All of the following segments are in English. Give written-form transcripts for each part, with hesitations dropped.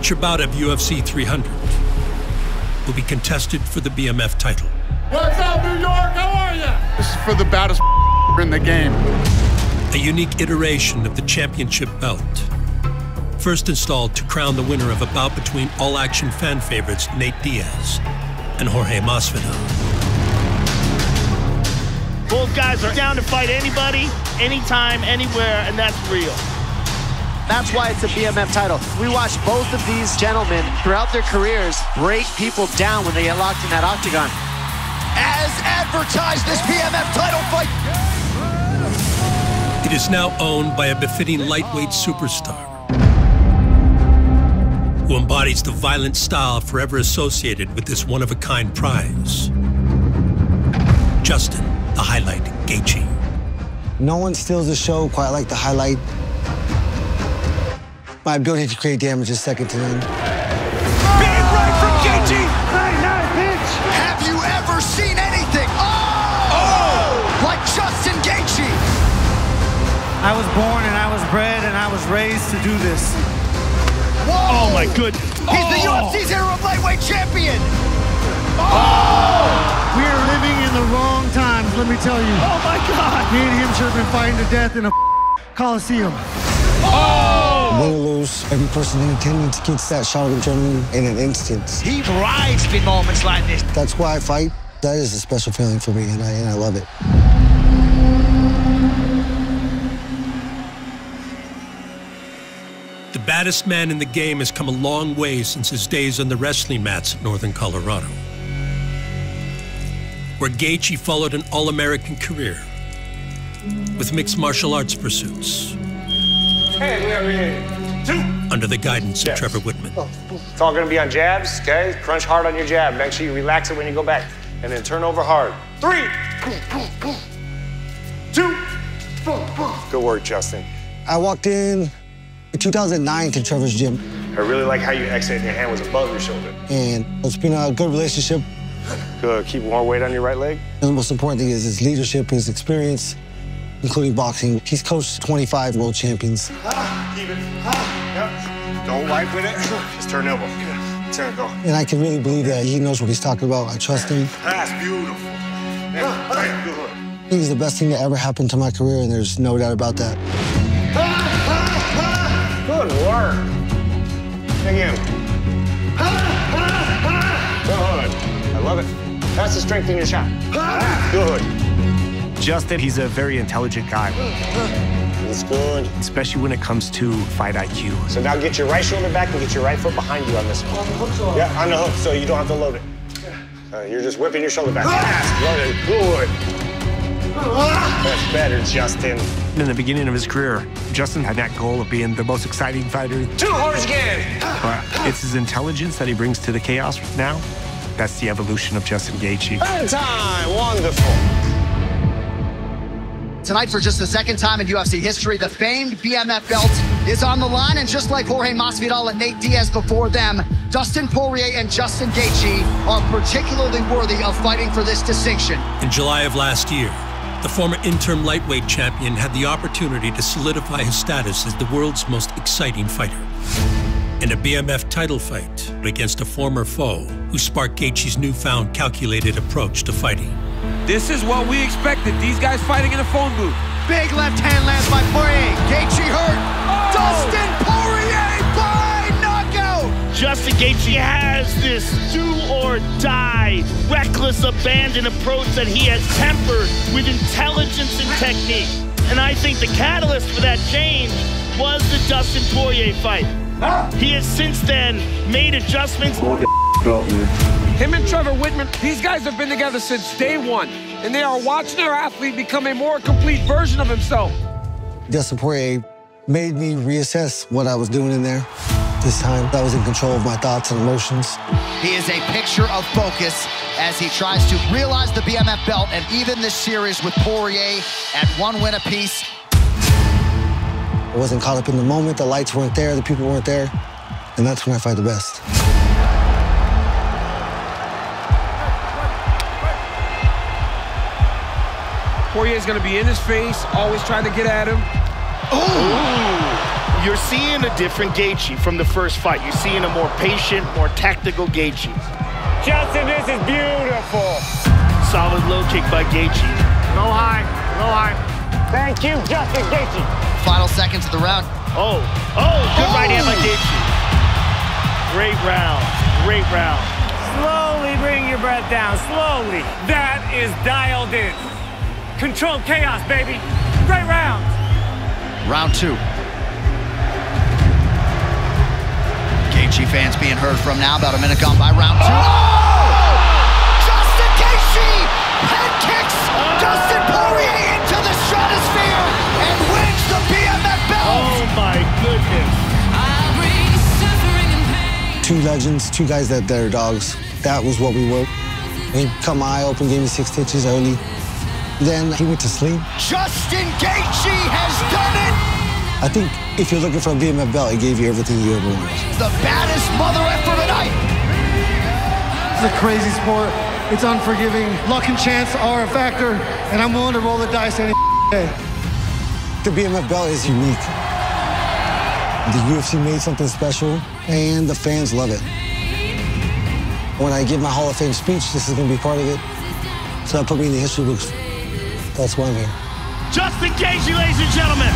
feature bout of UFC 300 will be contested for the BMF title. What's up, New York? How are you? This is for the baddest in the game. A unique iteration of the championship belt. First installed to crown the winner of a bout between all-action fan favorites Nate Diaz and Jorge Masvidal. Both guys are down to fight anybody, anytime, anywhere, and that's real. That's why it's a BMF title. We watched both of these gentlemen throughout their careers break people down when they get locked in that octagon. As advertised, this BMF title fight. It is now owned by a befitting lightweight superstar who embodies the violent style forever associated with this one-of-a-kind prize. Justin, the Highlight Gaethje. No one steals the show quite like the Highlight. My ability to create damage is second to none. Big right from Gaethje. Nice pitch. Have you ever seen anything? Like Justin Gaethje. I was born and I was bred and I was raised to do this. Whoa. Oh my goodness. He's the UFC's interim lightweight champion. We are living in the wrong times, let me tell you. Oh my God. Me and him should have been fighting to death in a Coliseum. Win or lose, every person in attendance gets that shot of adrenaline in an instant. He thrives in moments like this. That's why I fight. That is a special feeling for me, and I love it. The baddest man in the game has come a long way since his days on the wrestling mats at Northern Colorado, where Gaethje followed an all-American career with mixed martial arts pursuits. Hey, we are here. 2. Under the guidance of Trevor Whitman. It's all gonna be on jabs, okay? Crunch hard on your jab. Make sure you relax it when you go back. And then turn over hard. 3. 2. Good work, Justin. I walked in 2009 to Trevor's gym. I really like how you exited your hand was above your shoulder. And it's been a good relationship. Good. Keep more weight on your right leg. And the most important thing is his leadership, his experience, including boxing. He's coached 25 world champions. Keep it. Yep. Don't wipe with it. Just turn elbow. Turn, go. And I can really believe that he knows what he's talking about. I trust him. That's beautiful. Yeah, good. He's the best thing that ever happened to my career, and there's no doubt about that. Good work. Again. Good. I love it. That's the strength in your shot. Good. Justin, he's a very intelligent guy. That's good. Especially when it comes to fight IQ. So now get your right shoulder back and get your right foot behind you on this one. On the hook. Yeah, on the hook, so you don't have to load it. You're just whipping your shoulder back. Yes, good. That's better, Justin. In the beginning of his career, Justin had that goal of being the most exciting fighter. 2 horse again. But it's his intelligence that he brings to the chaos now. That's the evolution of Justin Gaethje. Third time, wonderful. Tonight, for just the second time in UFC history, the famed BMF belt is on the line. And just like Jorge Masvidal and Nate Diaz before them, Dustin Poirier and Justin Gaethje are particularly worthy of fighting for this distinction. In July of last year, the former interim lightweight champion had the opportunity to solidify his status as the world's most exciting fighter in a BMF title fight against a former foe who sparked Gaethje's newfound calculated approach to fighting. This is what we expected, these guys fighting in a phone booth. Big left hand lands by Poirier. Gaethje hurt. Dustin Poirier by knockout. Justin Gaethje has this do-or-die, reckless abandon approach that he has tempered with intelligence and technique. And I think the catalyst for that change was the Dustin Poirier fight. He has since then made adjustments. Him and Trevor Whitman, these guys have been together since day one, and they are watching their athlete become a more complete version of himself. Dustin Poirier made me reassess what I was doing in there. This time, I was in control of my thoughts and emotions. He is a picture of focus as he tries to realize the BMF belt and even this series with Poirier at 1 win apiece. I wasn't caught up in the moment. The lights weren't there. The people weren't there. And that's when I fight the best. Poirier's gonna be in his face, always trying to get at him. Ooh. You're seeing a different Gaethje from the first fight. You're seeing a more patient, more tactical Gaethje. Justin, this is beautiful. Solid low kick by Gaethje. Low high, low high. Thank you, Justin Gaethje. Final seconds of the round. Good right hand by Gaethje. Great round, great round. Slowly bring your breath down, slowly. That is dialed in. Controlled chaos, baby. Great round. Round 2. Gaethje fans being heard from now, about a minute gone by round 2. Justin Gaethje head kicks Dustin Poirier into the stratosphere and wins the BMF belt. Oh my goodness. Two legends, two guys that are dogs. That was what we were. He cut my eye open, gave me 6 stitches early. Then he went to sleep. Justin Gaethje has done it. I think if you're looking for a BMF belt, it gave you everything you ever wanted. The baddest mother effer tonight. It's a crazy sport. It's unforgiving. Luck and chance are a factor, and I'm willing to roll the dice any day. The BMF belt is unique. The UFC made something special, and the fans love it. When I give my Hall of Fame speech, this is going to be part of it. So that put me in the history books. That's why I'm here. Justin Gaethje, ladies and gentlemen.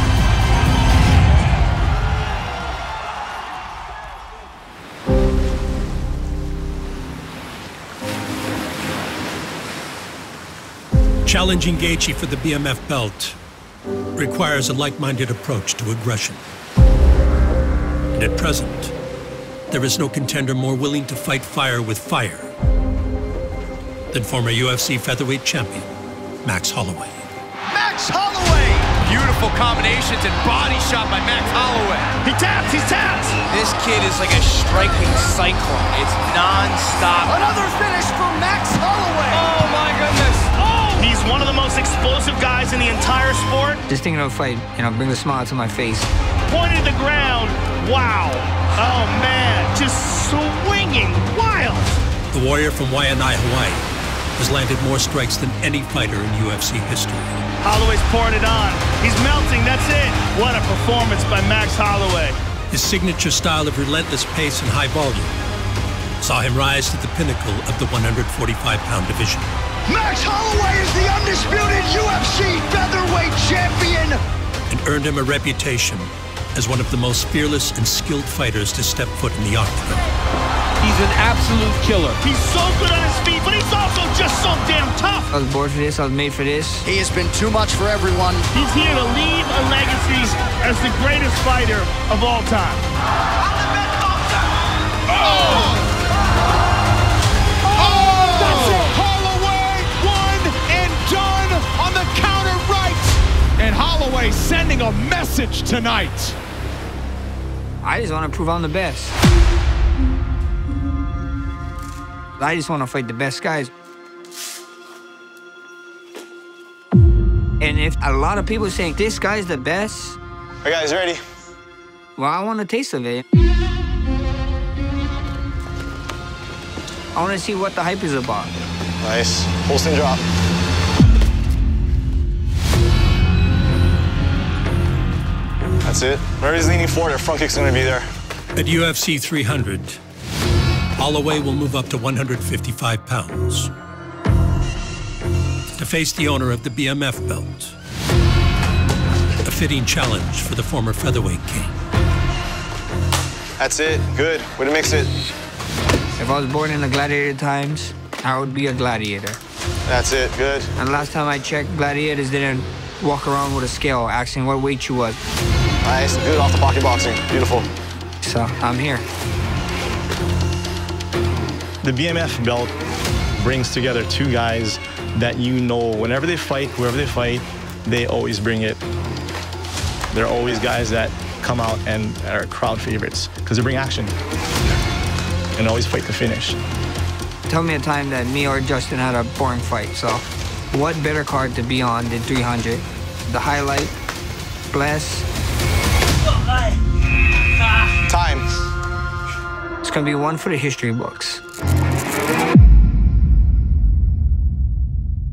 Challenging Gaethje for the BMF belt requires a like-minded approach to aggression. And at present, there is no contender more willing to fight fire with fire than former UFC featherweight champion, Max Holloway. Max Holloway! Beautiful combinations and body shot by Max Holloway. He taps, he's tapped. This kid is like a striking cyclone. It's non-stop. Another finish for Max Holloway. Oh my goodness. He's one of the most explosive guys in the entire sport. Just thinking of a fight, bring a smile to my face. Pointed to the ground. Wow. Oh, man. Just swinging wild. The warrior from Waianae, Hawaii, has landed more strikes than any fighter in UFC history. Holloway's pouring it on. He's melting. That's it. What a performance by Max Holloway. His signature style of relentless pace and high volume saw him rise to the pinnacle of the 145-pound division. Max Holloway is the undisputed UFC featherweight champion! And earned him a reputation as one of the most fearless and skilled fighters to step foot in the octagon. He's an absolute killer. He's so good on his feet, but he's also just so damn tough. I was born for this, I was made for this. He has been too much for everyone. He's here to leave a legacy as the greatest fighter of all time. That's it! Holloway won and done on the counter right! And Holloway sending a message tonight. I just want to prove I'm the best. I just want to fight the best guys. And if a lot of people saying this guy's the best, Are you guys ready? well, I want a taste of it. I want to see what the hype is about. Nice. Holston drop. That's it. Wherever leaning forward, their front kick's gonna be there. At UFC 300, Holloway will move up to 155 pounds to face the owner of the BMF belt. A fitting challenge for the former featherweight king. That's it. Good. Way to mix it. If I was born in the gladiator times, I would be a gladiator. That's it. Good. And last time I checked, gladiators didn't walk around with a scale asking what weight you was. Nice. Good off the pocket boxing. Beautiful. So I'm here. The BMF belt brings together two guys that whenever they fight, whoever they fight, they always bring it. They're always guys that come out and are crowd favorites because they bring action and always fight to finish. Tell me a time that me or Justin had a boring fight. So what better card to be on than 300? The highlight, bless. Time. It's gonna be one for the history books.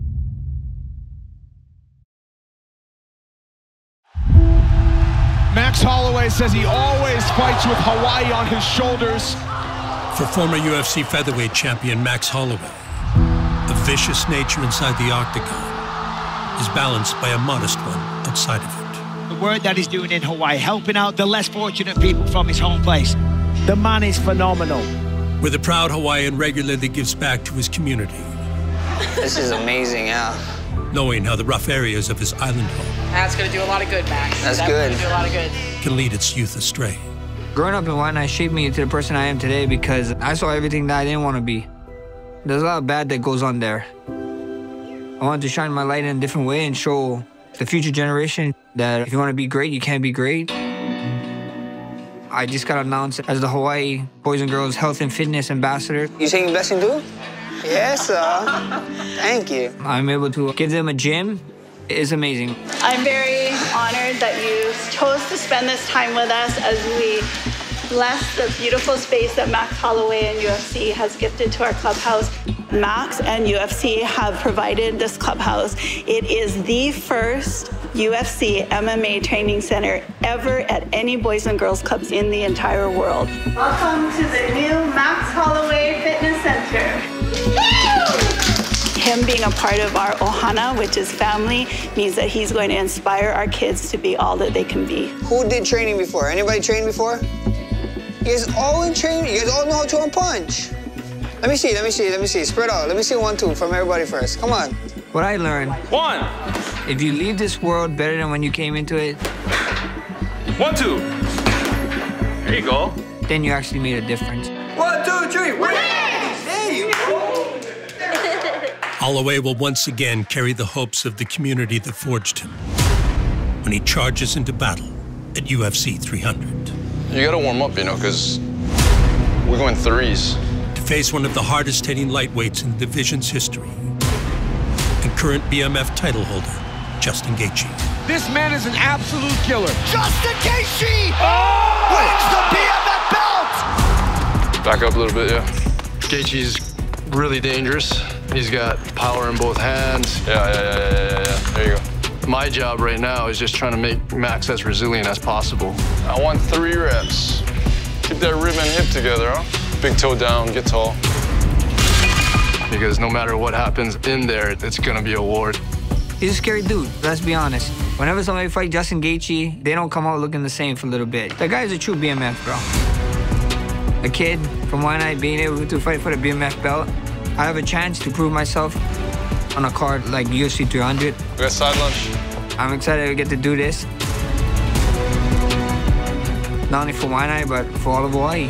Max Max Holloway says he always fights with Hawaii on his shoulders. For former UFC featherweight champion Max Holloway, a vicious nature inside the octagon is balanced by a modest one outside of it. The work that he's doing in Hawaii, helping out the less fortunate people from his home place. The man is phenomenal. Where the proud Hawaiian regularly gives back to his community. This is amazing, yeah. Knowing how the rough areas of his island home That's going to do a lot of good, Max. That's good. Gonna do a lot of good. can lead its youth astray. Growing up in Waianae shaped me into the person I am today because I saw everything that I didn't want to be. There's a lot of bad that goes on there. I wanted to shine my light in a different way and show the future generation that if you want to be great, you can be great. I just got announced as the Hawaii Boys and Girls Health and Fitness Ambassador. You saying blessing too? Yes, sir. Thank you. I'm able to give them a gym. It's amazing. I'm very honored that you chose to spend this time with us as we bless the beautiful space that Max Holloway and UFC has gifted to our clubhouse. Max and UFC have provided this clubhouse. It is the first UFC MMA training center ever at any Boys and Girls Clubs in the entire world. Welcome to the new Max Holloway Fitness Center. Him being a part of our Ohana, which is family, means that he's going to inspire our kids to be all that they can be. Who did training before? Anybody trained before? You guys all in training? You guys all know how to punch? Let me see. Spread out. Let me see 1, 2 from everybody first. Come on. What I learned. 1. If you leave this world better than when you came into it. 1, 2. There you go. Then you actually made a difference. 1, 2, 3. Wait! There you go. Holloway will once again carry the hopes of the community that forged him when he charges into battle at UFC 300. You gotta warm up, because we're going threes. To face one of the hardest hitting lightweights in the division's history and current BMF title holder, Justin Gaethje. This man is an absolute killer. Justin Gaethje wins the BMF belt! Back up a little bit, yeah. Gaethje's really dangerous. He's got power in both hands. Yeah. There you go. My job right now is just trying to make Max as resilient as possible. I want 3 reps. Keep that rib and hip together, huh? Big toe down, get tall. Because no matter what happens in there, it's gonna be a war. He's a scary dude, let's be honest. Whenever somebody fights Justin Gaethje, they don't come out looking the same for a little bit. That guy's a true BMF, bro. A kid from Waianae being able to fight for the BMF belt. I have a chance to prove myself on a card like UFC 300. We got side lunch. I'm excited to get to do this. Not only for Waianae, but for all of Hawaii.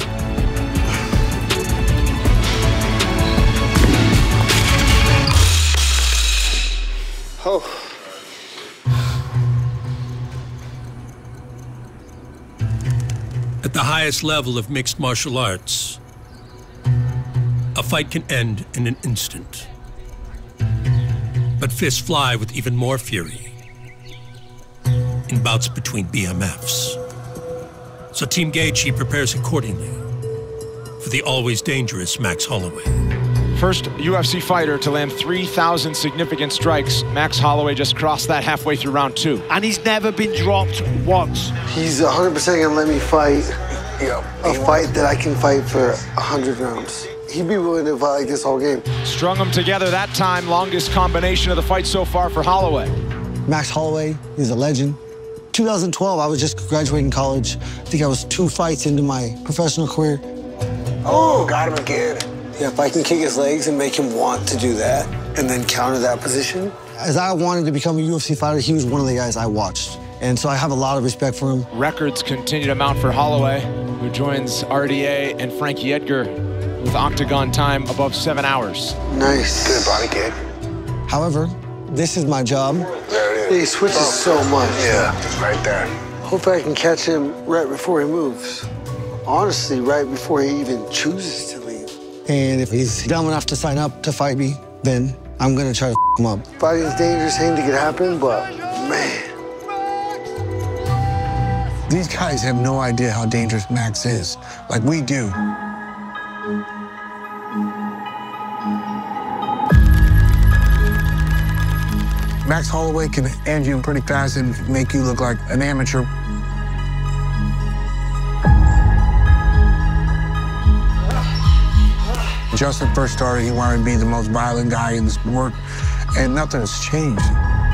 Oh. At the highest level of mixed martial arts, a fight can end in an instant. But fists fly with even more fury in bouts between BMFs. So Team Gaethje prepares accordingly for the always dangerous Max Holloway. First UFC fighter to land 3,000 significant strikes. Max Holloway just crossed that halfway through round 2. And he's never been dropped once. He's 100% gonna let me fight a fight that I can fight for 100 rounds. He'd be willing to fight like this whole game. Strung them together that time, longest combination of the fight so far for Holloway. Max Holloway is a legend. 2012, I was just graduating college. I think I was 2 fights into my professional career. Oh, got him again. Yeah, if I can kick his legs and make him want to do that and then counter that position. As I wanted to become a UFC fighter, he was one of the guys I watched. And so I have a lot of respect for him. Records continue to mount for Holloway, who joins RDA and Frankie Edgar with octagon time above 7 hours. Nice. Good body kick. However, this is my job. There it is. He switches so much. Yeah, right there. Hope I can catch him right before he moves. Honestly, right before he even chooses to leave. And if he's dumb enough to sign up to fight me, then I'm gonna try to him up. Fighting's a dangerous thing to get happen, but man. These guys have no idea how dangerous Max is, like we do. Max Holloway can end you pretty fast and make you look like an amateur. Justin first started, he wanted to be the most violent guy in the sport, and nothing has changed.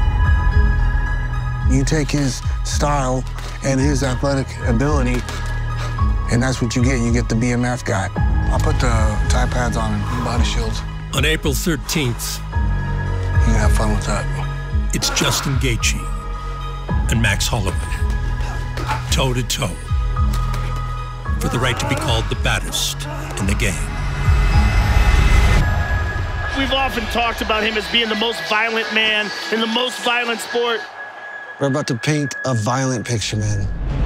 You take his style and his athletic ability, and that's what you get. You get the BMF guy. I'll put the Tide pads on and body shields. On April 13th, you can have fun with that. It's Justin Gaethje and Max Holloway, toe-to-toe, for the right to be called the baddest in the game. We've often talked about him as being the most violent man in the most violent sport. We're about to paint a violent picture, man.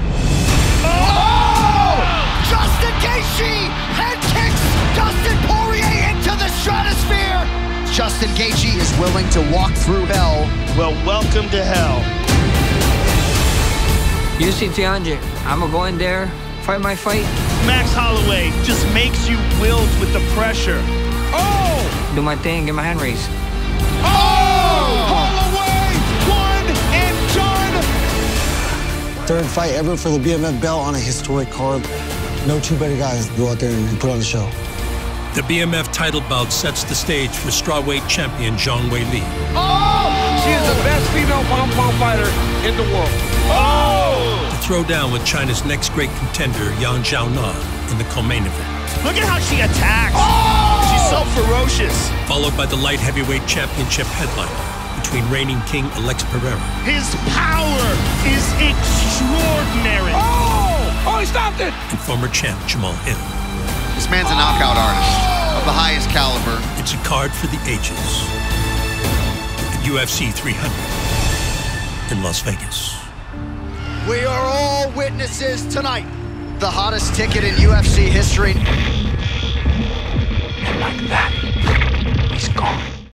Oh! Justin Gaethje head kicks Dustin Poirier into the stratosphere. Justin Gaethje is willing to walk through hell. Well, welcome to hell. UFC 300. I'm gonna go in there, fight my fight. Max Holloway just makes you wilt with the pressure. Oh! Do my thing, get my hand raised. Oh! Holloway, one and done! Third fight ever for the BMF belt on a historic card. No two better guys to go out there and put on the show. The BMF title bout sets the stage for strawweight champion Zhang Weili. Oh! She is the best female pound-for-pound fighter in the world. Oh! To throw down with China's next great contender, Yan Xiaonan, in the co-main event. Look at how she attacks. Oh! She's so ferocious. Followed by the light heavyweight championship headliner between reigning king Alex Pereira. His power is extraordinary. Oh! Oh, he stopped it! And former champ Jamal Hill. This man's a knockout artist of the highest caliber. It's a card for the ages at UFC 300 in Las Vegas. We are all witnesses tonight. The hottest ticket in UFC history.